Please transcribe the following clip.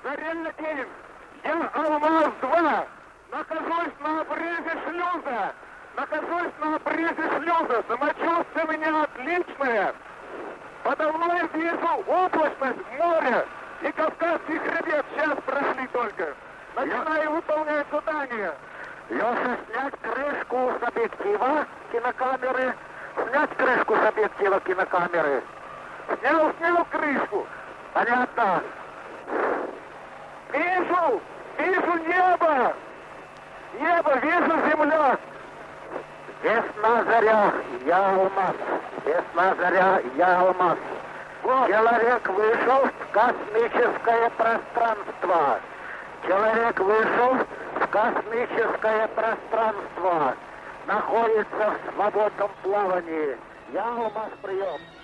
Заря-1, я Алмаз-2, нахожусь на обрезе шлюза. Самочувствие у меня отличное. Подо мной вижу облачность моря и Кавказский хребет. Сейчас прошли только. Начинаю выполнять задание. Леша, снять крышку с объектива кинокамеры. Снять крышку с объектива кинокамеры. Снял крышку. Понятно. Вижу небо. Вижу земля. Весна заря, я Алмаз. Весна заря, я Алмаз. Вот. Человек вышел в космическое пространство. Находится в свободном плавании. Я Алмаз, прием.